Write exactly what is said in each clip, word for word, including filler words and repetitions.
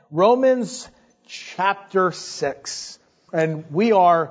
Romans chapter six. And we are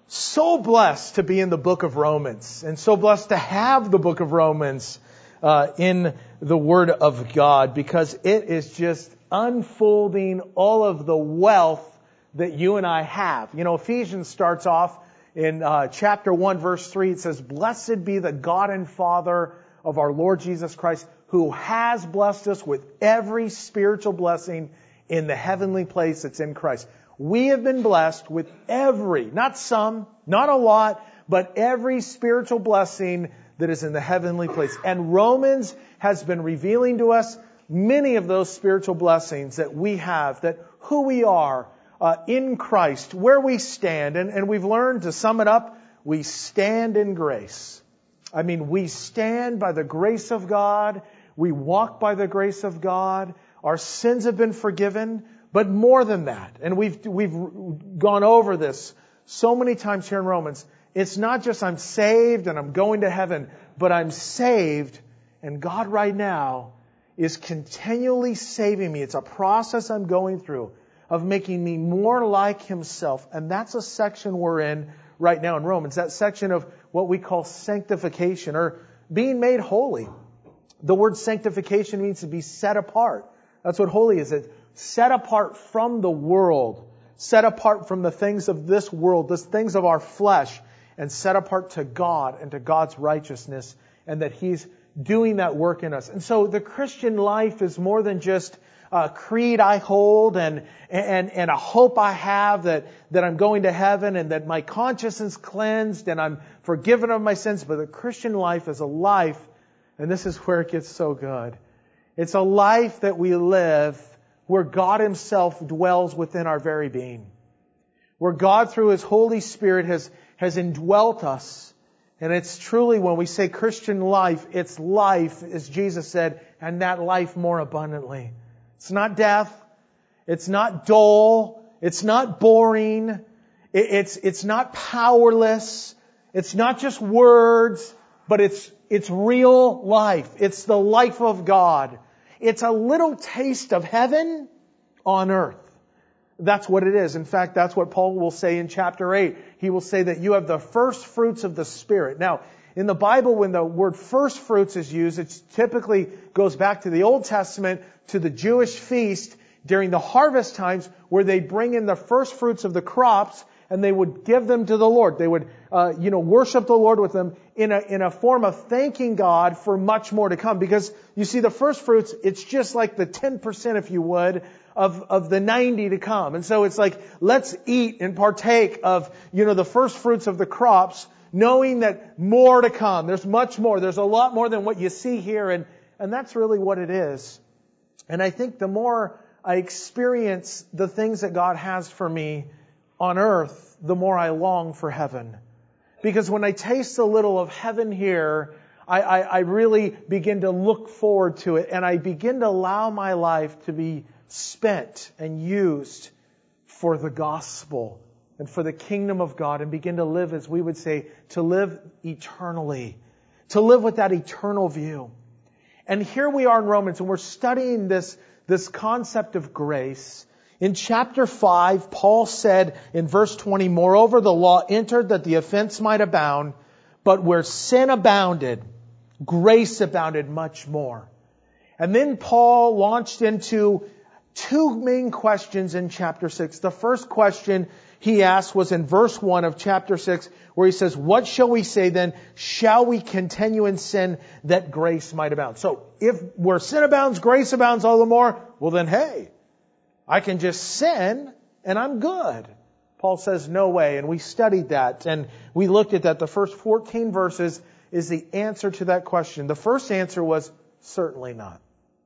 so blessed to be in the book of Romans and so blessed to have the book of Romans uh, in the Word of God, because it is just unfolding all of the wealth that you and I have. You know, Ephesians starts off in uh, chapter one, verse three. It says, "Blessed be the God and Father of our Lord Jesus Christ, who has blessed us with every spiritual blessing in the heavenly place that's in Christ." We have been blessed with every, not some, not a lot, but every spiritual blessing that is in the heavenly place. And Romans has been revealing to us many of those spiritual blessings that we have, that who we are uh, in Christ, where we stand. And, and we've learned, to sum it up, we stand in grace. I mean, we stand by the grace of God. We walk by the grace of God. Our sins have been forgiven. But more than that, and we've we've gone over this so many times here in Romans, it's not just I'm saved and I'm going to heaven, but I'm saved and God right now is continually saving me. It's a process I'm going through of making me more like Himself. And that's a section we're in right now in Romans, that section of what we call sanctification, or being made holy. The word sanctification means to be set apart. That's what holy is. It's set apart from the world, set apart from the things of this world, the things of our flesh, and set apart to God and to God's righteousness, and that He's doing that work in us. And so the Christian life is more than just a creed I hold and and and a hope I have that that I'm going to heaven and that my conscience is cleansed and I'm forgiven of my sins. But the Christian life is a life, and this is where it gets so good. It's a life that we live where God Himself dwells within our very being. Where God, through His Holy Spirit, has, has indwelt us. And it's truly, when we say Christian life, it's life, as Jesus said, and that life more abundantly. It's not death. It's not dull. It's not boring. It, it's, it's not powerless. It's not just words, but it's, it's real life. It's the life of God. It's a little taste of heaven on earth. That's what it is. In fact, that's what Paul will say in chapter eight. He will say that you have the first fruits of the Spirit. Now, in the Bible, when the word first fruits is used, it typically goes back to the Old Testament, to the Jewish feast during the harvest times, where they bring in the first fruits of the crops and they would give them to the Lord. They would, uh, you know, worship the Lord with them in a, in a form of thanking God for much more to come. Because you see, the first fruits, it's just like the ten percent, if you would, of, of the ninety to come. And so it's like, let's eat and partake of, you know, the first fruits of the crops, knowing that more to come. There's much more. There's a lot more than what you see here. And, and that's really what it is. And I think the more I experience the things that God has for me on earth, the more I long for heaven. Because when I taste a little of heaven here, I, I, I really begin to look forward to it, and I begin to allow my life to be spent and used for the gospel and for the kingdom of God, and begin to live, as we would say, to live eternally, to live with that eternal view. And here we are in Romans, and we're studying this, this concept of grace. In chapter five, Paul said in verse twenty, "Moreover, the law entered that the offense might abound, but where sin abounded, grace abounded much more." And then Paul launched into two main questions in chapter six. The first question he asked was in verse one of chapter six, where he says, "What shall we say then? Shall we continue in sin that grace might abound?" So if where sin abounds, grace abounds all the more, well then, hey, I can just sin and I'm good. Paul says, no way. And we studied that and we looked at that. The first fourteen verses is the answer to that question. The first answer was certainly not.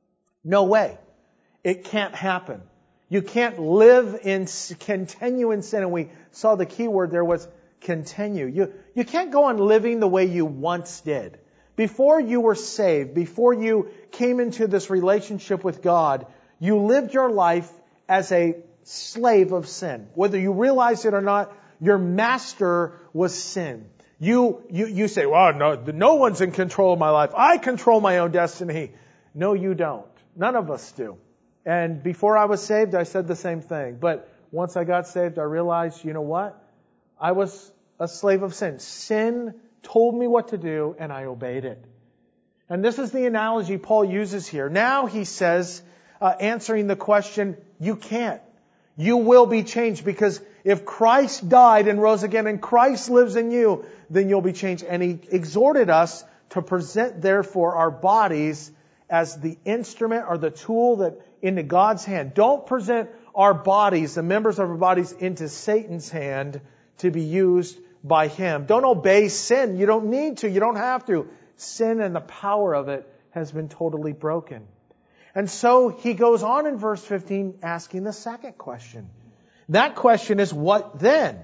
No way. It can't happen. You can't live in, continue in sin. And we saw the key word there was continue. You, you can't go on living the way you once did. Before you were saved, before you came into this relationship with God, you lived your life as a slave of sin. Whether you realize it or not, your master was sin. You, you, you say, well, no, no one's in control of my life. I control my own destiny. No, you don't. None of us do. And before I was saved, I said the same thing. But once I got saved, I realized, you know what? I was a slave of sin. Sin told me what to do, and I obeyed it. And this is the analogy Paul uses here. Now he says, uh, answering the question, you can't. You will be changed, because if Christ died and rose again and Christ lives in you, then you'll be changed. And he exhorted us to present, therefore, our bodies as the instrument or the tool that into God's hand. Don't present our bodies, the members of our bodies, into Satan's hand to be used by him. Don't obey sin. You don't need to. You don't have to. Sin and the power of it has been totally broken. And so he goes on in verse fifteen asking the second question. That question is, what then?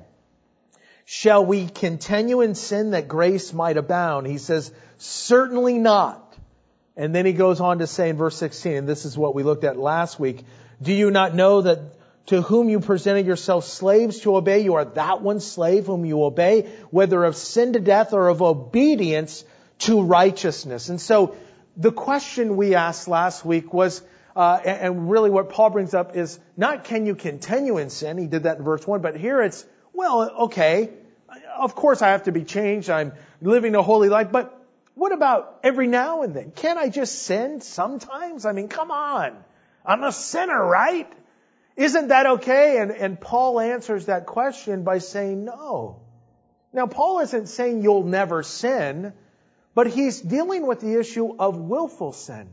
Shall we continue in sin that grace might abound? He says, certainly not. And then he goes on to say in verse sixteen, and this is what we looked at last week, do you not know that to whom you presented yourselves slaves to obey, you are that one slave whom you obey, whether of sin to death or of obedience to righteousness? And so the question we asked last week was, uh, and really what Paul brings up is not can you continue in sin? He did that in verse one, but here it's, well, okay, of course I have to be changed. I'm living a holy life, but what about every now and then? Can't I just sin sometimes? I mean, come on. I'm a sinner, right? Isn't that okay? And, and Paul answers that question by saying no. Now, Paul isn't saying you'll never sin, but he's dealing with the issue of willful sin.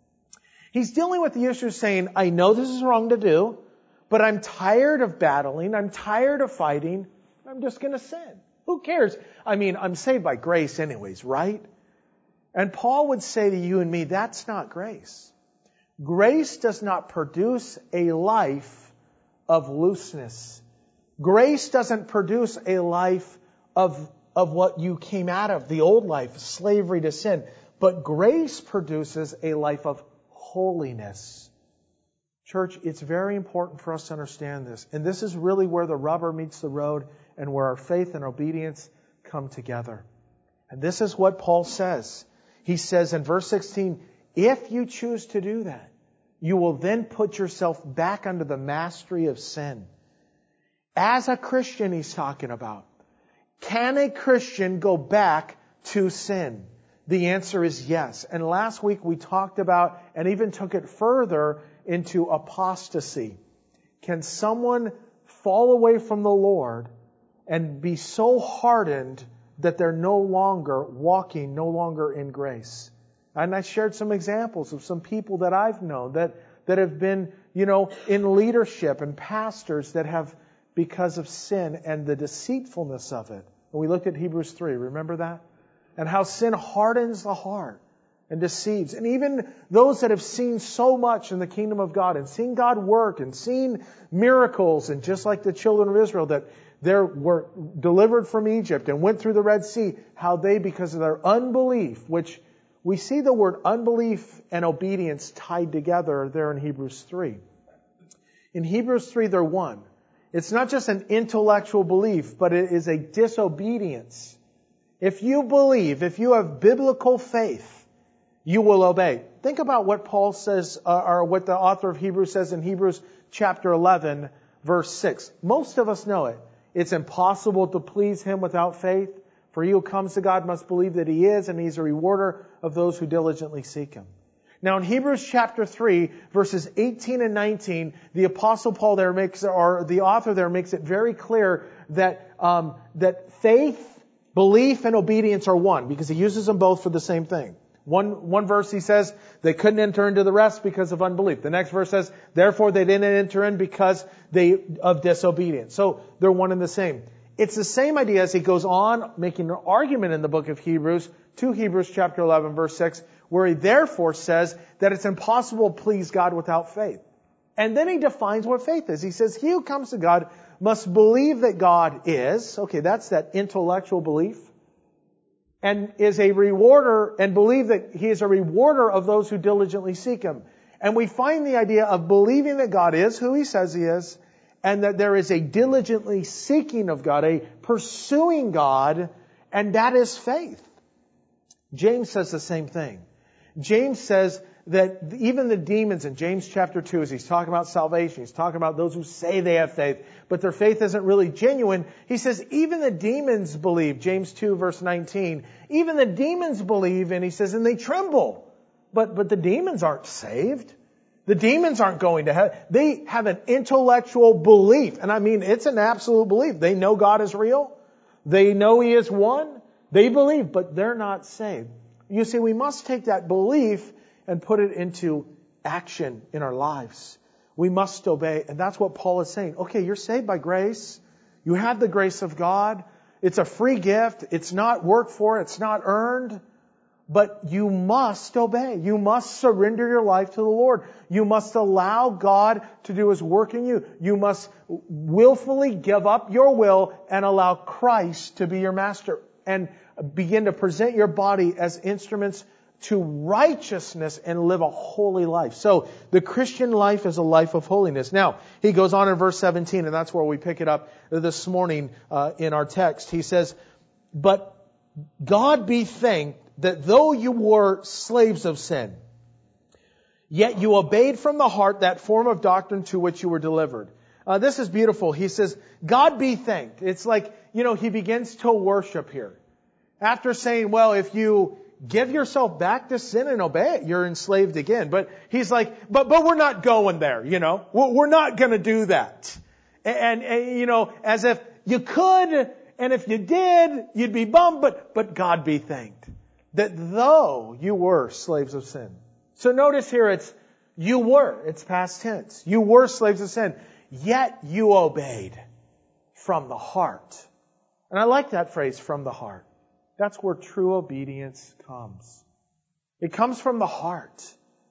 He's dealing with the issue of saying, I know this is wrong to do, but I'm tired of battling. I'm tired of fighting. I'm just going to sin. Who cares? I mean, I'm saved by grace anyways, right? And Paul would say to you and me, that's not grace. Grace does not produce a life of looseness. Grace doesn't produce a life of, of what you came out of, the old life, slavery to sin. But grace produces a life of holiness. Church, it's very important for us to understand this. And this is really where the rubber meets the road and where our faith and obedience come together. And this is what Paul says. He says in verse sixteen, if you choose to do that, you will then put yourself back under the mastery of sin. As a Christian, he's talking about. Can a Christian go back to sin? The answer is yes. And last week we talked about and even took it further into apostasy. Can someone fall away from the Lord and be so hardened that they're no longer walking, no longer in grace? And I shared some examples of some people that I've known that, that have been, you know, in leadership and pastors that have, because of sin and the deceitfulness of it. And we looked at Hebrews three, remember that? And how sin hardens the heart and deceives. And even those that have seen so much in the kingdom of God and seen God work and seen miracles, and just like the children of Israel that they were delivered from Egypt and went through the Red Sea, how they, because of their unbelief, which we see the word unbelief and obedience tied together there in Hebrews three. In Hebrews three, they're one. It's not just an intellectual belief, but it is a disobedience. If you believe, if you have biblical faith, you will obey. Think about what Paul says, uh, or what the author of Hebrews says in Hebrews chapter eleven, verse six. Most of us know it. It's impossible to please Him without faith. For he who comes to God must believe that He is, and He's a rewarder of those who diligently seek Him. Now in Hebrews chapter three, verses eighteen and nineteen, the Apostle Paul there makes, or the author there makes it very clear that, um, that faith, belief, and obedience are one, because he uses them both for the same thing. One, one verse he says they couldn't enter into the rest because of unbelief. The next verse says, therefore they didn't enter in because they, of disobedience. So they're one and the same. It's the same idea as he goes on making an argument in the book of Hebrews to Hebrews chapter eleven verse six, where he therefore says that it's impossible to please God without faith. And then he defines what faith is. He says, he who comes to God must believe that God is, okay, that's that intellectual belief, and is a rewarder, and believe that He is a rewarder of those who diligently seek Him. And we find the idea of believing that God is who He says He is, and that there is a diligently seeking of God, a pursuing God, and that is faith. James says the same thing. James says that even the demons in James chapter two, as he's talking about salvation, he's talking about those who say they have faith, but their faith isn't really genuine. He says, even the demons believe. James two verse nineteen. Even the demons believe, and he says, and they tremble. But, but the demons aren't saved. The demons aren't going to heaven. They have an intellectual belief. And I mean, it's an absolute belief. They know God is real. They know He is one. They believe, but they're not saved. You see, we must take that belief and put it into action in our lives. We must obey. And that's what Paul is saying. Okay, you're saved by grace. You have the grace of God. It's a free gift. It's not worked for. It's not earned. But you must obey. You must surrender your life to the Lord. You must allow God to do His work in you. You must willfully give up your will and allow Christ to be your master. And begin to present your body as instruments to righteousness and live a holy life. So the Christian life is a life of holiness. Now, he goes on in verse seventeen, and that's where we pick it up this morning uh, in our text. He says, but God be thanked that though you were slaves of sin, yet you obeyed from the heart that form of doctrine to which you were delivered. Uh, this is beautiful. He says, God be thanked. It's like, you know, he begins to worship here. After saying, well, if you give yourself back to sin and obey it, you're enslaved again. But he's like, but, but we're not going there, you know. We're, we're not going to do that. And, and, you know, as if you could, and if you did, you'd be bummed, but, but God be thanked that though you were slaves of sin. So notice here it's, you were, it's past tense. You were slaves of sin, yet you obeyed from the heart. And I like that phrase, from the heart. That's where true obedience comes. It comes from the heart.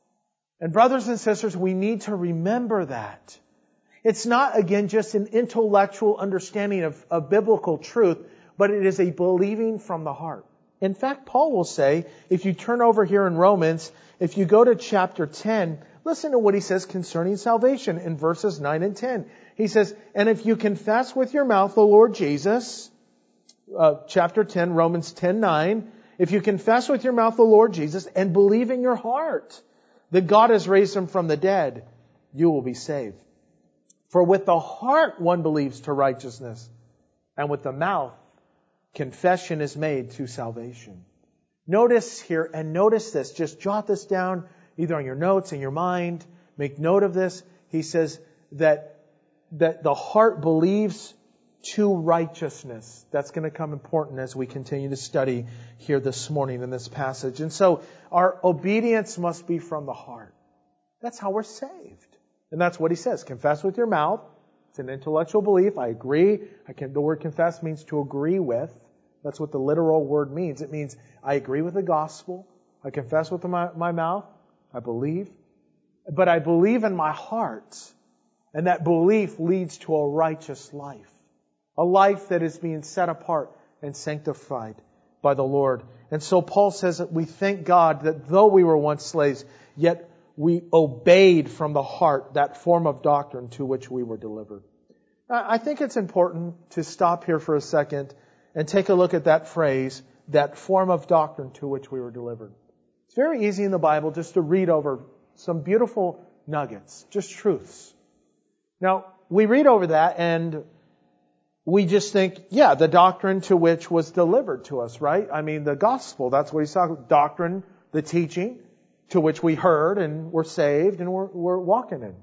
And brothers and sisters, we need to remember that. It's not, again, just an intellectual understanding of, of biblical truth, but it is a believing from the heart. In fact, Paul will say, if you turn over here in Romans, if you go to chapter ten, listen to what he says concerning salvation in verses nine and ten. He says, and if you confess with your mouth the Lord Jesus, uh, chapter ten, Romans ten nine, if you confess with your mouth the Lord Jesus and believe in your heart that God has raised Him from the dead, you will be saved. For with the heart one believes to righteousness, and with the mouth confession is made to salvation. Notice here, and notice this, just jot this down either on your notes, in your mind, make note of this. He says that, that the heart believes to righteousness. That's going to come important as we continue to study here this morning in this passage. And so our obedience must be from the heart. That's how we're saved. And that's what he says. Confess with your mouth. It's an intellectual belief. I agree. I can, the word confess means to agree with. That's what the literal word means. It means I agree with the gospel. I confess with my, my mouth. I believe. But I believe in my heart. And that belief leads to a righteous life. A life that is being set apart and sanctified by the Lord. And so Paul says that we thank God that though we were once slaves, yet we obeyed from the heart that form of doctrine to which we were delivered. I think it's important to stop here for a second and take a look at that phrase, that form of doctrine to which we were delivered. It's very easy in the Bible just to read over some beautiful nuggets, just truths. Now, we read over that and we just think, yeah, the doctrine to which was delivered to us, right? I mean, the gospel, that's what he's talking about. Doctrine, the teaching to which we heard and were saved and we're, we're walking in.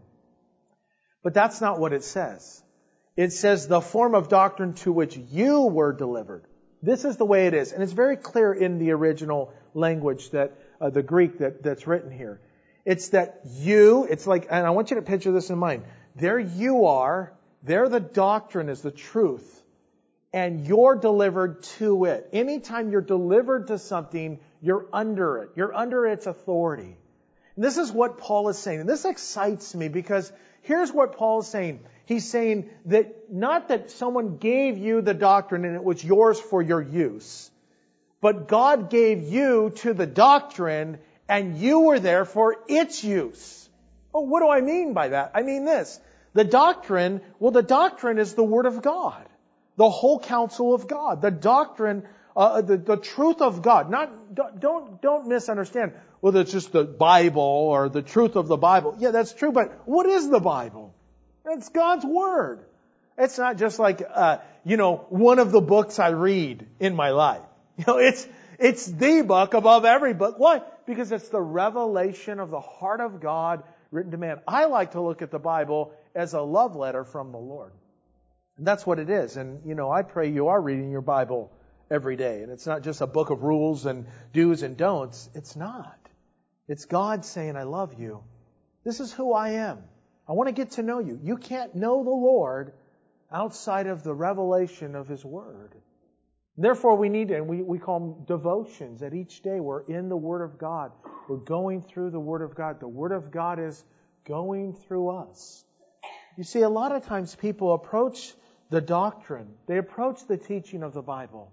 But that's not what it says. It says the form of doctrine to which you were delivered. This is the way it is. And it's very clear in the original language, that uh, the Greek that, that's written here. It's that you, it's like, and I want you to picture this in mind. There you are. There the doctrine is the truth. And you're delivered to it. Anytime you're delivered to something, you're under it. You're under its authority. And this is what Paul is saying. And this excites me because here's what Paul is saying. He's saying that not that someone gave you the doctrine and it was yours for your use, but God gave you to the doctrine and you were there for its use. Oh, what do I mean by that? I mean this. The doctrine, well, the doctrine is the Word of God. The whole counsel of God. The doctrine Uh, the, the truth of God. Not, don't, don't misunderstand. Well, it's just the Bible or the truth of the Bible. Yeah, that's true, but what is the Bible? It's God's Word. It's not just like, uh, you know, one of the books I read in my life. You know, it's, it's the book above every book. Why? Because it's the revelation of the heart of God written to man. I like to look at the Bible as a love letter from the Lord. And that's what it is. And, you know, I pray you are reading your Bible every day. And it's not just a book of rules and do's and don'ts. It's not. It's God saying, I love you. This is who I am. I want to get to know you. You can't know the Lord outside of the revelation of His Word. Therefore, we need, and we, we call them devotions, that each day we're in the Word of God. We're going through the Word of God. The Word of God is going through us. You see, a lot of times people approach the doctrine, they approach the teaching of the Bible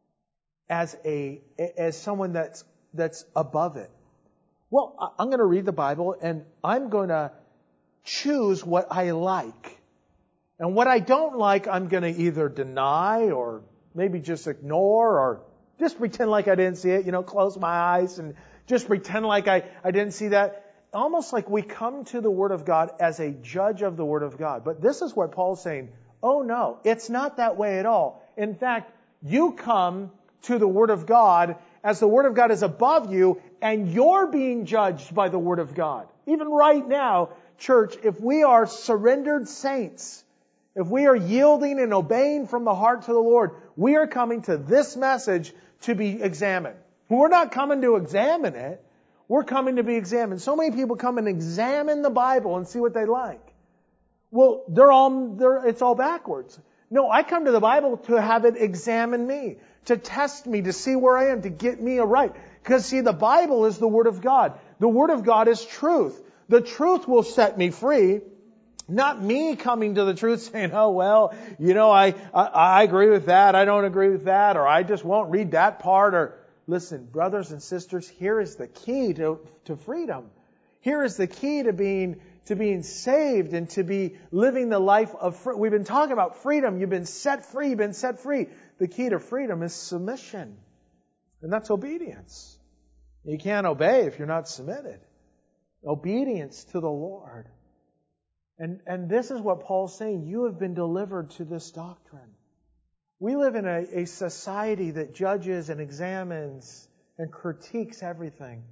as a as someone that's that's above it. Well, I'm going to read the Bible and I'm going to choose what I like. And what I don't like, I'm going to either deny or maybe just ignore or just pretend like I didn't see it, you know, close my eyes and just pretend like I, I didn't see that. Almost like we come to the Word of God as a judge of the Word of God. But this is what Paul's saying. Oh no, it's not that way at all. In fact, you come to the Word of God as the Word of God is above you and you're being judged by the Word of God. Even right now, church, if we are surrendered saints, if we are yielding and obeying from the heart to the Lord, we are coming to this message to be examined. We're not coming to examine it. We're coming to be examined. So many people come and examine the Bible and see what they like. Well, they're all, they're, it's all backwards. No, I come to the Bible to have it examine me, to test me, to see where I am, to get me aright. Because see, the Bible is the Word of God. The Word of God is truth. The truth will set me free. Not me coming to the truth saying, oh, well, you know, I, I, I agree with that. I don't agree with that. Or I just won't read that part. Or listen, brothers and sisters, here is the key to, to freedom. Here is the key to being, to being saved and to be living the life of freedom. We've been talking about freedom. You've been set free. You've been set free. The key to freedom is submission. And that's obedience. You can't obey if you're not submitted. Obedience to the Lord. And, and this is what Paul's saying. You have been delivered to this doctrine. We live in a, a society that judges and examines and critiques everything.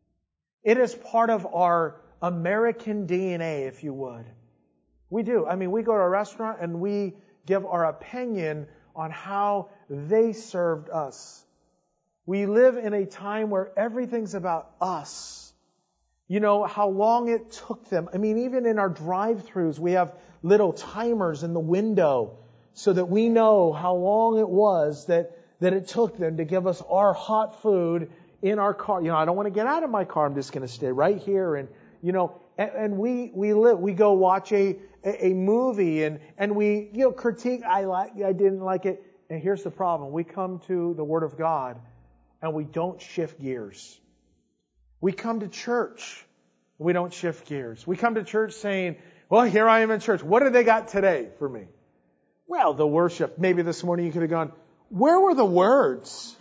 It is part of our American D N A, if you would. We do. I mean, we go to a restaurant and we give our opinion on how they served us. We live in a time where everything's about us. You know, how long it took them. I mean, even in our drive-thrus, we have little timers in the window so that we know how long it was that, that it took them to give us our hot food in our car. You know, I don't want to get out of my car. I'm just going to stay right here. And, you know, and, and we, we live, we go watch a, a, a movie and, and we, you know, critique. I like, I didn't like it. And here's the problem. We come to the Word of God and we don't shift gears. We come to church. We don't shift gears. We come to church saying, well, here I am in church. What do they got today for me? Well, the worship. Maybe this morning you could have gone, where were the words?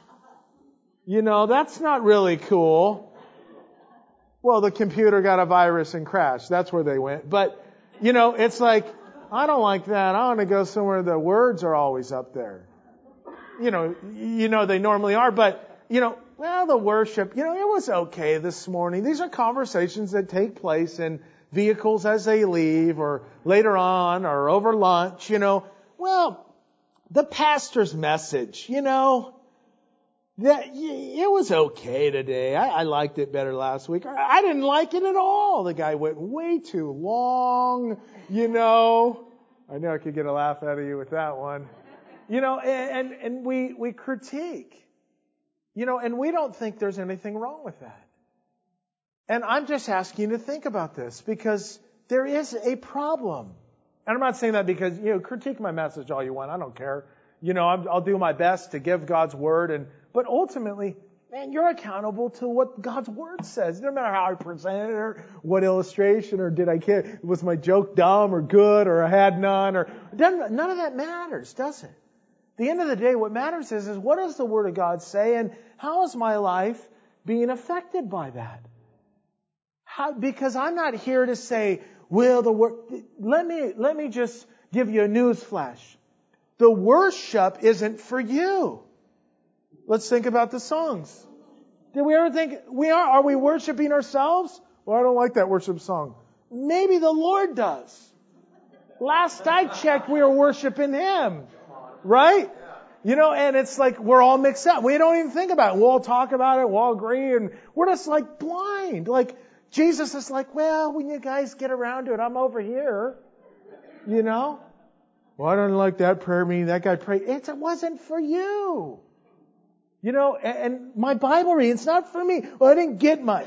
You know, that's not really cool. Well, the computer got a virus and crashed. That's where they went. But, you know, it's like, I don't like that. I want to go somewhere the words are always up there. You know, you know they normally are, but, you know, well, the worship, you know, it was okay this morning. These are conversations that take place in vehicles as they leave or later on or over lunch, you know. Well, the pastor's message, you know, that it was okay today. I, I liked it better last week. I didn't like it at all. The guy went way too long, you know. I know I could get a laugh out of you with that one. You know, and, and we, we critique. You know, and we don't think there's anything wrong with that. And I'm just asking you to think about this because there is a problem. And I'm not saying that because, you know, critique my message all you want. I don't care. You know, I'm, I'll do my best to give God's Word. And but ultimately, man, you're accountable to what God's Word says. No matter how I present it or what illustration or did I get, was my joke dumb or good or I had none or none of that matters, does it? the end of the day, what matters is, is what does the Word of God say, and how is my life being affected by that? How, because I'm not here to say, well, the word, let me, let me just give you a news flash. The worship isn't for you. Let's think about the songs. Did we ever think, we are, are we worshiping ourselves? Well, I don't like that worship song. Maybe the Lord does. Last I checked, we were worshiping Him. Right? You know, and it's like we're all mixed up. We don't even think about it. We'll all talk about it. We'll all agree. And we're just like blind. Like Jesus is like, well, when you guys get around to it, I'm over here. You know? Well, I don't like that prayer meeting. That guy prayed. It's, it wasn't for you. You know, and, and my Bible reading, it's not for me. Well, I didn't get much.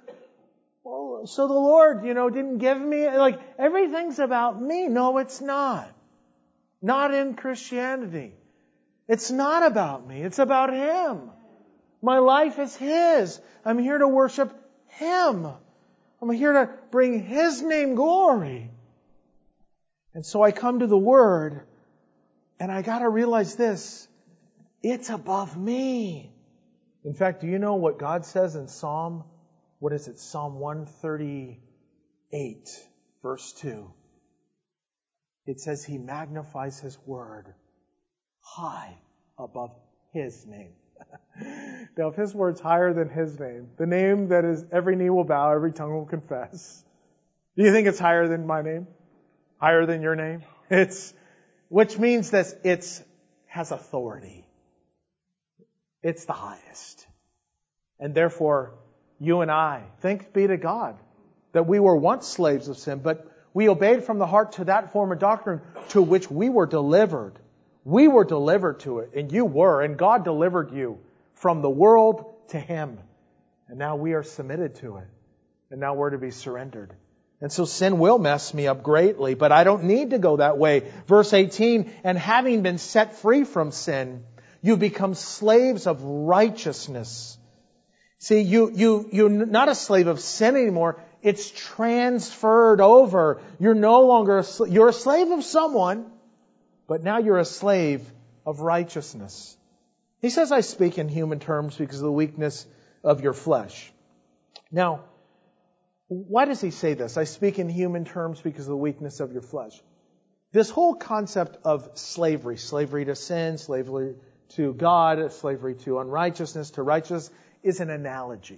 Well, so the Lord, you know, didn't give me, like, everything's about me. No, it's not. Not in Christianity. It's not about me. It's about Him. My life is His. I'm here to worship Him. I'm here to bring His name glory. And so I come to the Word, and I got to realize this. It's above me. In fact, do you know what God says in Psalm, what is it? Psalm one thirty-eight, verse two. It says He magnifies His Word high above His name. Now, if His Word's higher than His name, the name that is every knee will bow, every tongue will confess, do you think it's higher than my name? Higher than your name? It's, which means that it's, has authority. It's the highest. And therefore, you and I, thanks be to God, that we were once slaves of sin, but we obeyed from the heart to that form of doctrine to which we were delivered. We were delivered to it, and you were, and God delivered you from the world to Him. And now we are submitted to it. And now we're to be surrendered. And so sin will mess me up greatly, but I don't need to go that way. Verse eighteen, and having been set free from sin, you become slaves of righteousness. See, you, you, you're not a slave of sin anymore. It's transferred over. You're no longer a slave. You're a slave of someone, but now you're a slave of righteousness. He says, I speak in human terms because of the weakness of your flesh. Now, why does he say this? I speak in human terms because of the weakness of your flesh. This whole concept of slavery, slavery to sin, slavery to God, slavery to unrighteousness, to righteousness, is an analogy.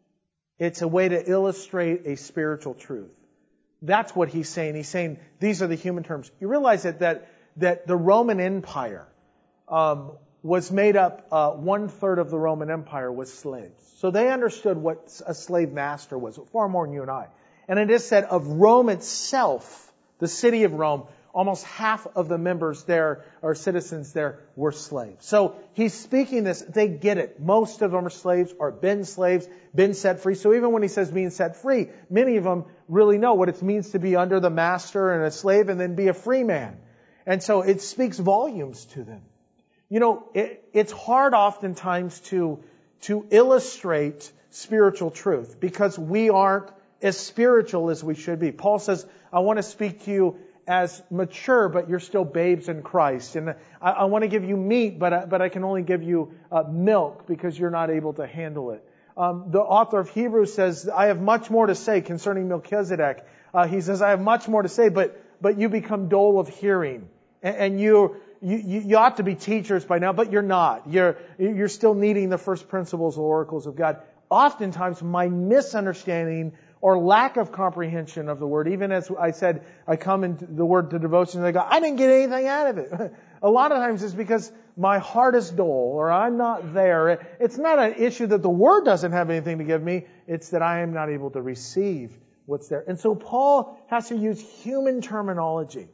It's a way to illustrate a spiritual truth. That's what he's saying. He's saying these are the human terms. You realize that that, that the Roman Empire um, was made up, uh, one third of the Roman Empire was slaves. So they understood what a slave master was, far more than you and I. And it is said of Rome itself, the city of Rome, almost half of the members there, or citizens there, were slaves. So he's speaking this, they get it. Most of them are slaves, or been slaves, been set free. So even when he says being set free, many of them really know what it means to be under the master and a slave and then be a free man. And so it speaks volumes to them. You know, it, it's hard oftentimes to, to illustrate spiritual truth because we aren't as spiritual as we should be. Paul says, I want to speak to you as mature, but you're still babes in Christ. And I, I want to give you meat, but I, but I can only give you uh, milk because you're not able to handle it. Um, the author of Hebrews says, I have much more to say concerning Melchizedek. Uh, he says, I have much more to say, but but you become dull of hearing. And, and you, you you ought to be teachers by now, but you're not. You're you're still needing the first principles or oracles of God. Oftentimes, my misunderstanding or lack of comprehension of the Word, even as I said, I come into the Word to devotion and I go, I didn't get anything out of it. A lot of times it's because my heart is dull or I'm not there. It's not an issue that the Word doesn't have anything to give me. It's that I am not able to receive what's there. And so Paul has to use human terminology.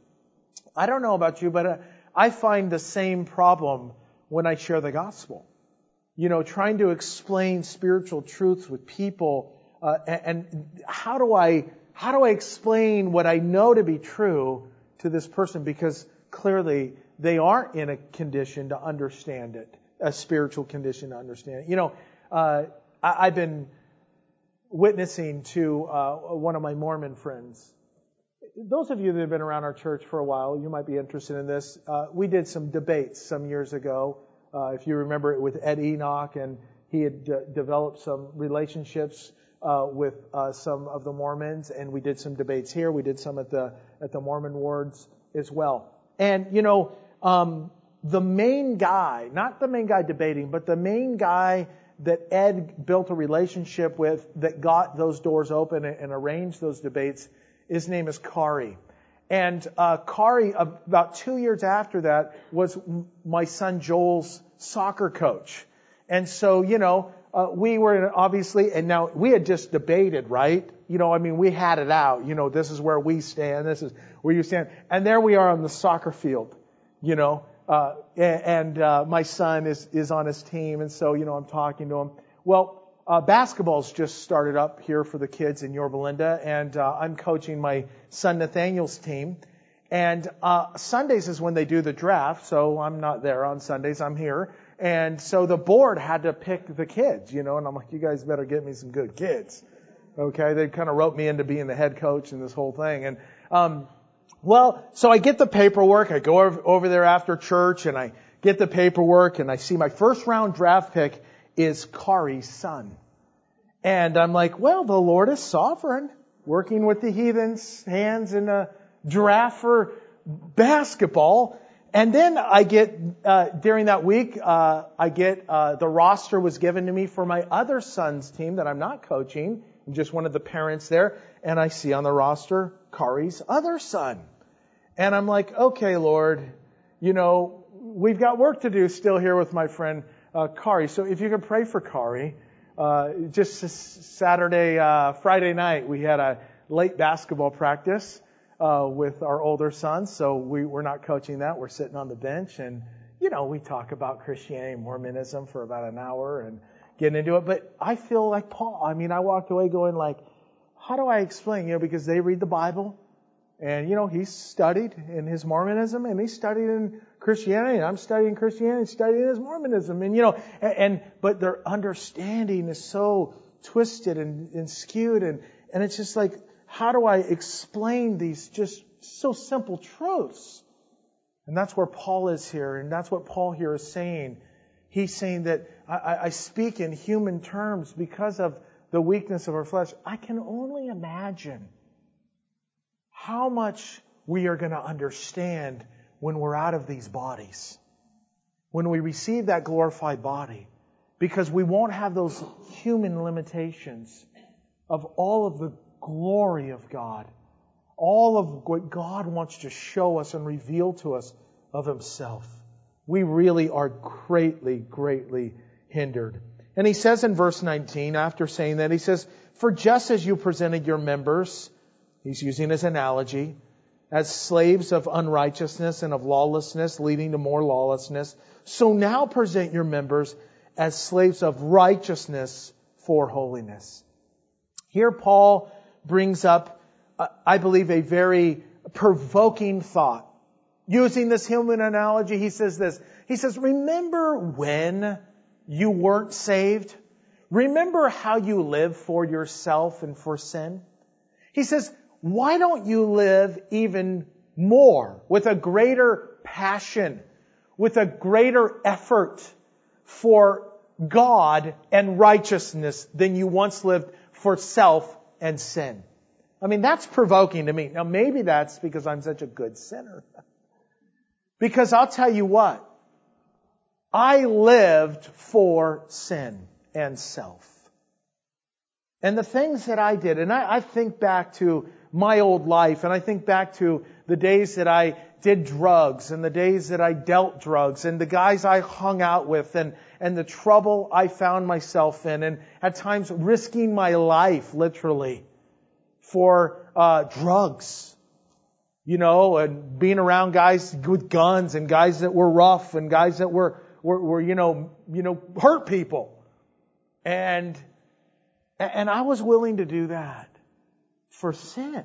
I don't know about you, but I find the same problem when I share the gospel. You know, trying to explain spiritual truths with people. Uh, and, and how do I how do I explain what I know to be true to this person? Because clearly they aren't in a condition to understand it, a spiritual condition to understand it. You know, uh, I, I've been witnessing to uh, one of my Mormon friends. those of you that have been around our church for a while, you might be interested in this. Uh, we did some debates some years ago. Uh, if you remember it with Ed Enoch, and he had d- developed some relationships uh, with uh, some of the Mormons, and we did some debates here. We did some at the at the Mormon wards as well. And you know, um, the main guy, not the main guy debating, but the main guy that Ed built a relationship with, that got those doors open and, and arranged those debates, his name is Kari. And uh, Kari, about two years after that, was my son Joel's soccer coach. And so, you know, uh, we were obviously, and now we had just debated, right? You know, I mean, we had it out. You know, this is where we stand. This is where you stand. And there we are on the soccer field, you know. Uh, and uh, my son is, is on his team, and so, you know, I'm talking to him. Well, uh, basketball's just started up here for the kids in Yorba Linda, and uh, I'm coaching my son Nathaniel's team. And uh, Sundays is when they do the draft, so I'm not there on Sundays, I'm here. And so the board had to pick the kids, you know, and I'm like, you guys better get me some good kids. Okay, they kind of wrote me into being the head coach in this whole thing. And um Well, so I get the paperwork. I go over there after church, and I get the paperwork, and I see my first round draft pick is Kari's son. And I'm like, well, the Lord is sovereign, working with the heathens' hands in a draft for basketball. And then I get, uh, during that week, uh, I get, uh, the roster was given to me for my other son's team that I'm not coaching. I'm just one of the parents there. And I see on the roster Kari's other son. And I'm like, okay, Lord, you know, we've got work to do still here with my friend uh, Kari. So if you could pray for Kari. Uh, just Saturday, uh, Friday night, we had a late basketball practice uh, with our older son. So we, we're not coaching that. We're sitting on the bench. And, you know, we talk about Christianity and Mormonism for about an hour and getting into it. But I feel like Paul. I mean, I walked away going like, how do I explain? You know, because they read the Bible. And, you know, he's studied in his Mormonism, and he studied in Christianity, and I'm studying Christianity, studying his Mormonism. And, you know, and, and but their understanding is so twisted and, and skewed, and, and it's just like, how do I explain these just so simple truths? And that's where Paul is here, and that's what Paul here is saying. He's saying that I, I speak in human terms because of the weakness of our flesh. I can only imagine how much we are going to understand when we're out of these bodies, when we receive that glorified body, because we won't have those human limitations of all of the glory of God, all of what God wants to show us and reveal to us of Himself. We really are greatly, greatly hindered. And he says in verse nineteen, after saying that, he says, for just as you presented your members, he's using his analogy, as slaves of unrighteousness and of lawlessness, leading to more lawlessness, so now present your members as slaves of righteousness for holiness. Here Paul brings up, uh, I believe, a very provoking thought. Using this human analogy, he says this. He says, remember when you weren't saved? Remember how you lived for yourself and for sin? He says, why don't you live even more, with a greater passion, with a greater effort for God and righteousness than you once lived for self and sin? I mean, that's provoking to me. Now, maybe that's because I'm such a good sinner. Because I'll tell you what, I lived for sin and self. And the things that I did, and I, I think back to my old life, and I think back to the days that I did drugs, and the days that I dealt drugs, and the guys I hung out with, and, and the trouble I found myself in, and at times risking my life, literally, for uh drugs. You know, and being around guys with guns, and guys that were rough, and guys that were, were, were you know, you know, hurt people. And, and I was willing to do that for sin.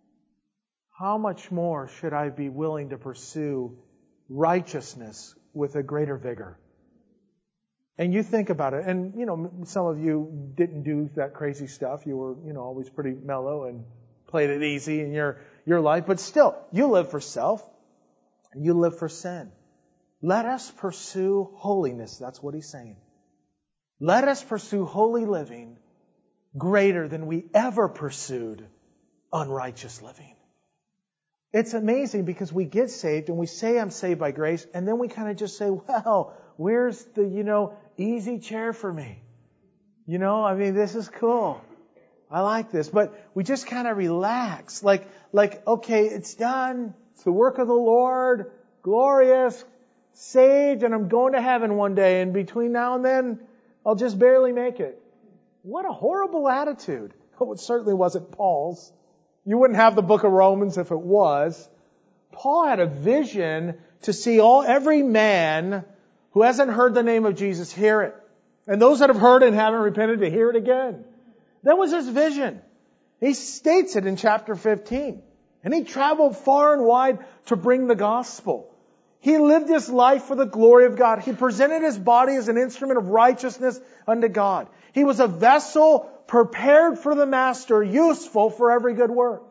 How much more should I be willing to pursue righteousness with a greater vigor? And you think about it, and, you know, some of you didn't do that crazy stuff. You were, you know, always pretty mellow and played it easy, and you're, your life, but still, you live for self, and you live for sin. Let us pursue holiness. That's what he's saying. Let us pursue holy living greater than we ever pursued unrighteous living. It's amazing because we get saved and we say, I'm saved by grace, and then we kind of just say, well, where's the, you know, easy chair for me? You know, I mean, this is cool. I like this. But we just kind of relax. Like, like, okay, it's done. It's the work of the Lord. Glorious. Saved, and I'm going to heaven one day. And between now and then, I'll just barely make it. What a horrible attitude. Oh, it certainly wasn't Paul's. You wouldn't have the book of Romans if it was. Paul had a vision to see all every man who hasn't heard the name of Jesus hear it. And those that have heard it and haven't repented to hear it again. That was his vision. He states it in chapter fifteen. And he traveled far and wide to bring the gospel. He lived his life for the glory of God. He presented his body as an instrument of righteousness unto God. He was a vessel prepared for the master, useful for every good work.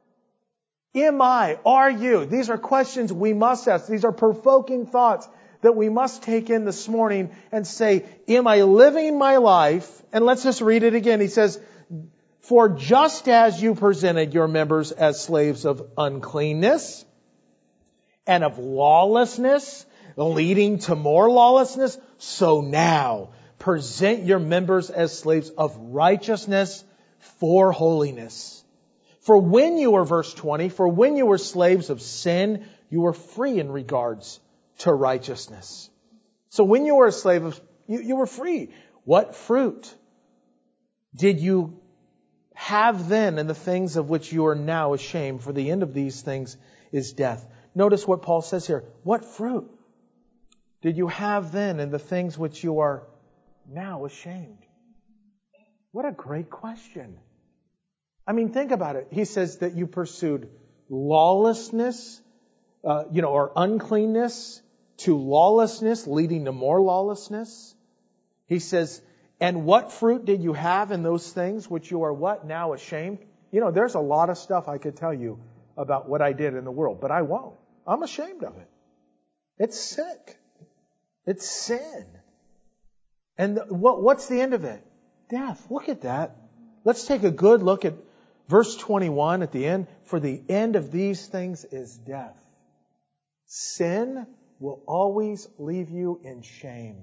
Am I? Are you? These are questions we must ask. These are provoking thoughts that we must take in this morning and say, am I living my life? And let's just read it again. He says, for just as you presented your members as slaves of uncleanness and of lawlessness, leading to more lawlessness, so now present your members as slaves of righteousness for holiness. For when you were, verse twenty, for when you were slaves of sin, you were free in regards to righteousness. So when you were a slave of, you, you were free. What fruit did you have then in the things of which you are now ashamed? For the end of these things is death. Notice what Paul says here. What fruit did you have then in the things which you are now ashamed? What a great question. I mean, think about it. He says that you pursued lawlessness, uh, you know, or uncleanness to lawlessness, leading to more lawlessness. He says, and what fruit did you have in those things which you are what? Now ashamed? You know, there's a lot of stuff I could tell you about what I did in the world, but I won't. I'm ashamed of it. It's sick. It's sin. And what, what's the end of it? Death. Look at that. Let's take a good look at verse twenty-one at the end. For the end of these things is death. Sin will always leave you in shame.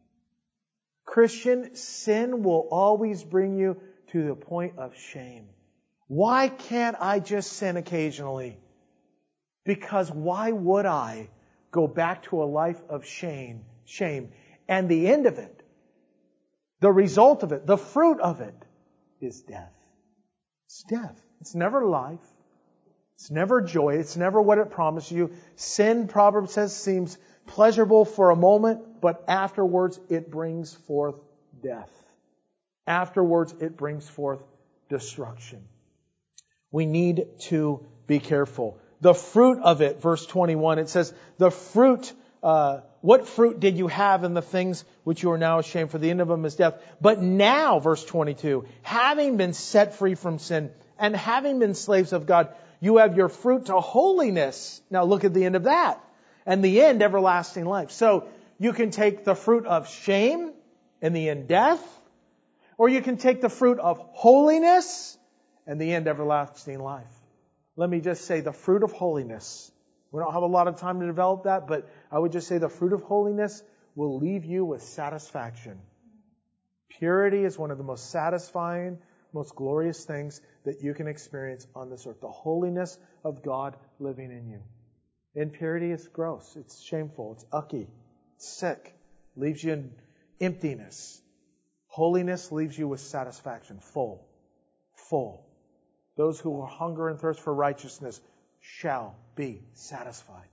Christian, sin will always bring you to the point of shame. Why can't I just sin occasionally? Because why would I go back to a life of shame? Shame. And the end of it, the result of it, the fruit of it is death. It's death. It's never life. It's never joy. It's never what it promised you. Sin, Proverbs says, seems pleasurable for a moment, but afterwards it brings forth death. Afterwards it brings forth destruction. We need to be careful. The fruit of it, verse twenty-one, it says, the fruit, uh, what fruit did you have in the things which you are now ashamed? For the end of them is death. But now, verse twenty-two, having been set free from sin and having been slaves of God, you have your fruit to holiness. Now look at the end of that. And the end, everlasting life. So you can take the fruit of shame and the end death, or you can take the fruit of holiness and the end everlasting life. Let me just say the fruit of holiness. We don't have a lot of time to develop that, but I would just say the fruit of holiness will leave you with satisfaction. Purity is one of the most satisfying, most glorious things that you can experience on this earth. The holiness of God living in you. Impurity is gross. It's shameful. It's ucky. It's sick. Leaves you in emptiness. Holiness leaves you with satisfaction. Full. Full. Those who hunger and thirst for righteousness shall be satisfied.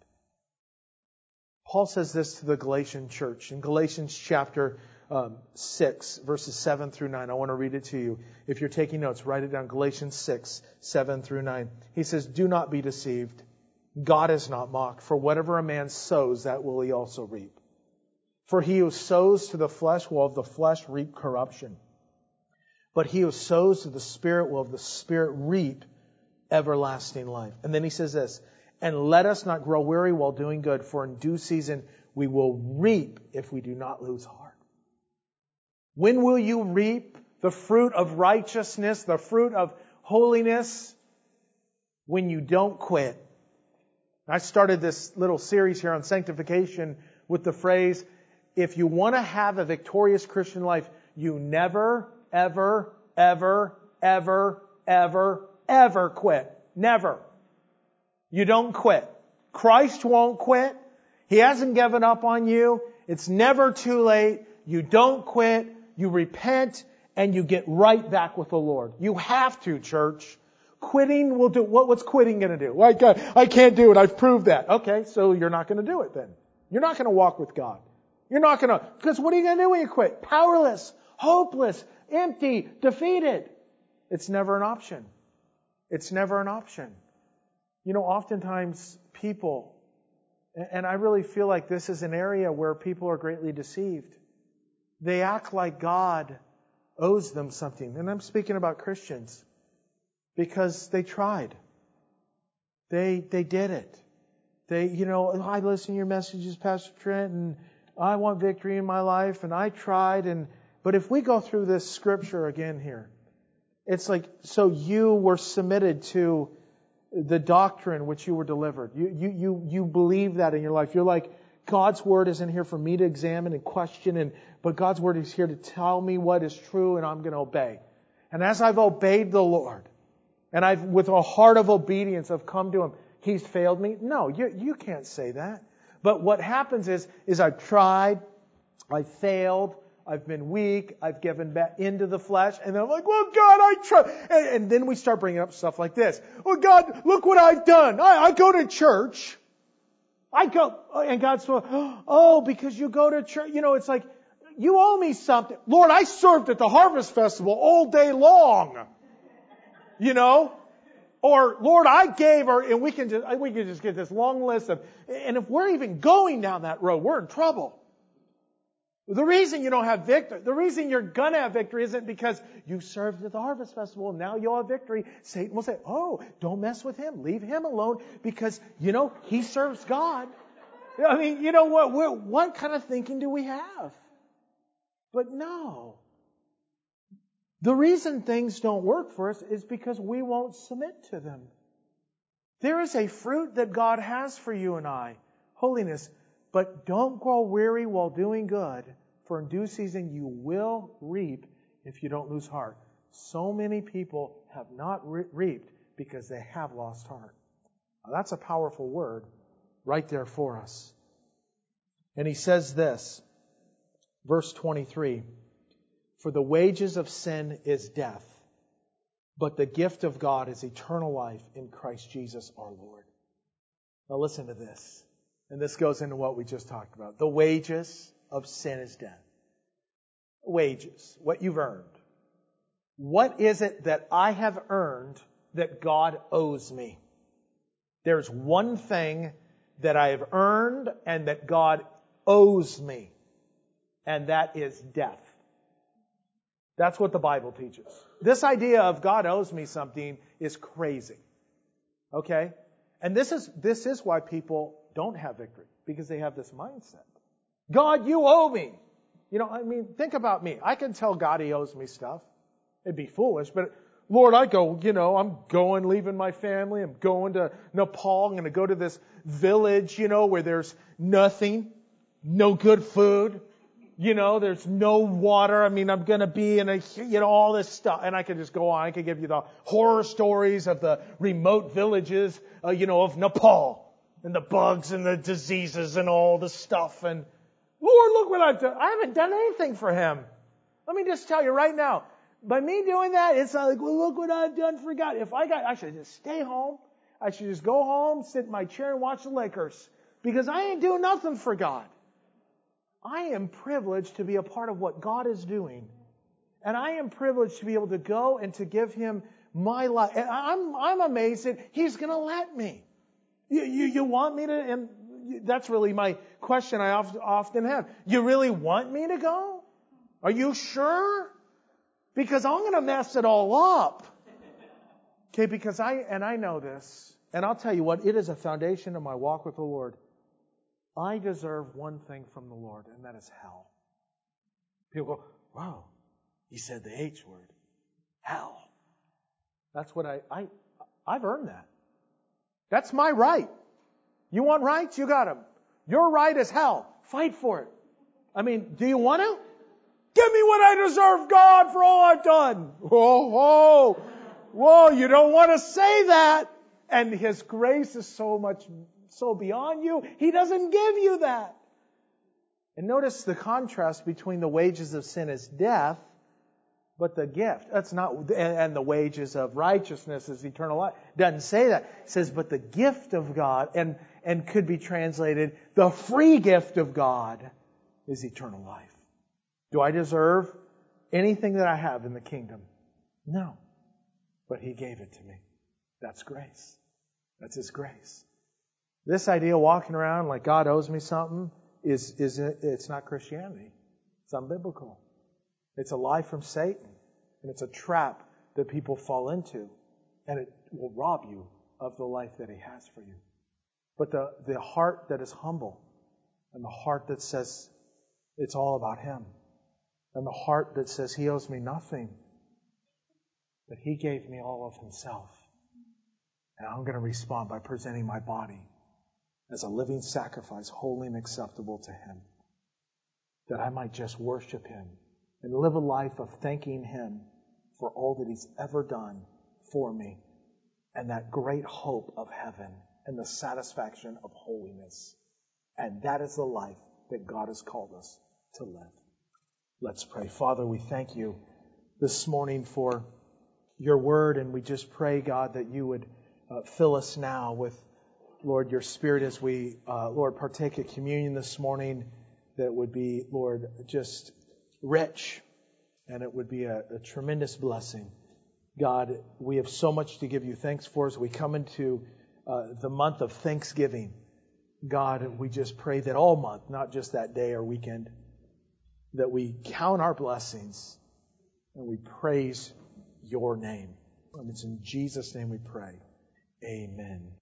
Paul says this to the Galatian church in Galatians chapter um, six, verses seven through nine. I want to read it to you. If you're taking notes, write it down. Galatians six, seven through nine. He says, do not be deceived. God is not mocked. For whatever a man sows, that will he also reap. For he who sows to the flesh will of the flesh reap corruption. But he who sows to the Spirit will of the Spirit reap everlasting life. And then he says this, and let us not grow weary while doing good, for in due season we will reap if we do not lose heart. When will you reap the fruit of righteousness, the fruit of holiness? When you don't quit. I started this little series here on sanctification with the phrase, if you want to have a victorious Christian life, you never, ever, ever, ever, ever, ever quit. Never. You don't quit. Christ won't quit. He hasn't given up on you. It's never too late. You don't quit. You repent and you get right back with the Lord. You have to, church. Quitting will do, what, what's quitting going to do? Well, I, I can't do it. I've proved that. Okay, so you're not going to do it then. You're not going to walk with God. You're not going to, because what are you going to do when you quit? Powerless, hopeless, empty, defeated. It's never an option. It's never an option. You know, oftentimes people, and I really feel like this is an area where people are greatly deceived. They act like God owes them something. And I'm speaking about Christians. Because they tried. They they did it. They, you know, I listen to your messages, Pastor Trent, and I want victory in my life, and I tried. And but if we go through this scripture again here, it's like, so you were submitted to the doctrine which you were delivered. You you you you believe that in your life. You're like, God's word isn't here for me to examine and question, and but God's word is here to tell me what is true, and I'm going to obey. And as I've obeyed the Lord, and I've, with a heart of obedience, I've come to Him. He's failed me? No, you, you can't say that. But what happens is, is I've tried, I've failed, I've been weak, I've given back into the flesh, and then I'm like, well, God, I tried. And, and then we start bringing up stuff like this. Well, God, look what I've done. I, I go to church. I go, and God's like, oh, because you go to church. You know, it's like, you owe me something. Lord, I served at the Harvest Festival all day long. You know, or Lord, I gave, or and we can just we can just get this long list of, and if we're even going down that road, we're in trouble. The reason you don't have victory, the reason you're gonna have victory isn't because you served at the Harvest Festival and now you'll have victory. Satan will say, "Oh, don't mess with him, leave him alone, because you know he serves God." I mean, you know what? What, what kind of thinking do we have? But no. The reason things don't work for us is because we won't submit to them. There is a fruit that God has for you and I, holiness. But don't grow weary while doing good, for in due season you will reap if you don't lose heart. So many people have not re- reaped because they have lost heart. Now, that's a powerful word right there for us. And he says this, verse twenty-three. For the wages of sin is death, but the gift of God is eternal life in Christ Jesus our Lord. Now listen to this. And this goes into what we just talked about. The wages of sin is death. Wages, what you've earned. What is it that I have earned that God owes me? There's one thing that I have earned and that God owes me, and that is death. That's what the Bible teaches. This idea of God owes me something is crazy. Okay? And this is this is why people don't have victory, because they have this mindset. God, you owe me. You know, I mean, think about me. I can tell God He owes me stuff. It'd be foolish, but Lord, I go, you know, I'm going, leaving my family. I'm going to Nepal. I'm going to go to this village, you know, where there's nothing, no good food. You know, there's no water. I mean, I'm going to be in a, you know, all this stuff. And I could just go on. I could give you the horror stories of the remote villages, uh, you know, of Nepal. And the bugs and the diseases and all the stuff. And, Lord, look what I've done. I haven't done anything for Him. Let me just tell you right now. By me doing that, it's not like, well, look what I've done for God. If I got, I should just stay home. I should just go home, sit in my chair and watch the Lakers. Because I ain't doing nothing for God. I am privileged to be a part of what God is doing. And I am privileged to be able to go and to give Him my life. And I'm, I'm amazed that He's going to let me. You, you, you want me to, and that's really my question I often have. You really want me to go? Are you sure? Because I'm going to mess it all up. Okay, because I, and I know this, and I'll tell you what, it is a foundation of my walk with the Lord. I deserve one thing from the Lord, and that is hell. People go, wow, he said the H word. Hell. That's what I, I, I've earned that. That's my right. You want rights? You got them. Your right is hell. Fight for it. I mean, do you want to? Give me what I deserve, God, for all I've done. Whoa, whoa, whoa, you don't want to say that. And His grace is so much, so beyond you. He doesn't give you that. And notice the contrast between the wages of sin is death, but the gift, that's not, and the wages of righteousness is eternal life. It doesn't say that. It says, but the gift of God, and, and could be translated, the free gift of God is eternal life. Do I deserve anything that I have in the kingdom? No. But He gave it to me. That's grace. That's His grace. This idea of walking around like God owes me something is, is it's not Christianity. It's unbiblical. It's a lie from Satan. And it's a trap that people fall into. And it will rob you of the life that He has for you. But the, the heart that is humble and the heart that says it's all about Him, and the heart that says He owes me nothing, that He gave me all of Himself. And I'm going to respond by presenting my body as a living sacrifice, holy and acceptable to Him, that I might just worship Him and live a life of thanking Him for all that He's ever done for me, and that great hope of heaven and the satisfaction of holiness. And that is the life that God has called us to live. Let's pray. Father, we thank You this morning for Your word, and we just pray, God, that You would uh, fill us now with, Lord, Your Spirit as we, uh, Lord, partake of communion this morning, that it would be, Lord, just rich, and it would be a, a tremendous blessing. God, we have so much to give You thanks for as we come into uh, the month of Thanksgiving. God, we just pray that all month, not just that day or weekend, that we count our blessings and we praise Your name. And it's in Jesus' name we pray. Amen.